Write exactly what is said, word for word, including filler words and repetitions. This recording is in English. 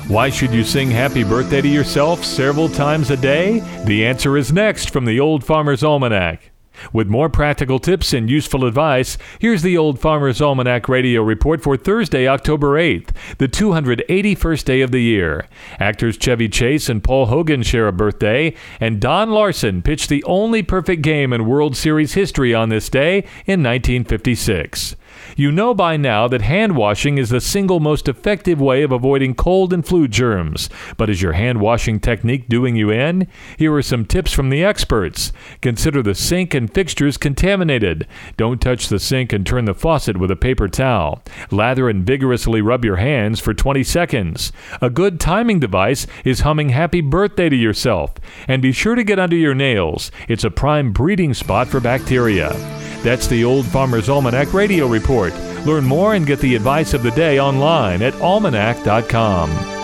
Why should you sing happy birthday to yourself several times a day? The answer is next from the Old Farmer's Almanac. With more practical tips and useful advice, here's the Old Farmer's Almanac radio report for Thursday, October eighth, the two hundred eighty-first day of the year. Actors Chevy Chase and Paul Hogan share a birthday, and Don Larson pitched the only perfect game in World Series history on this day in nineteen fifty-six. You know by now that hand washing is the single most effective way of avoiding cold and flu germs. But is your hand washing technique doing you in? Here are some tips from the experts. Consider the sink and fixtures contaminated. Don't touch the sink and turn the faucet with a paper towel. Lather and vigorously rub your hands for twenty seconds. A good timing device is humming happy birthday to yourself. And be sure to get under your nails. It's a prime breeding spot for bacteria. That's the Old Farmer's Almanac radio report. Learn more and get the advice of the day online at almanac dot com.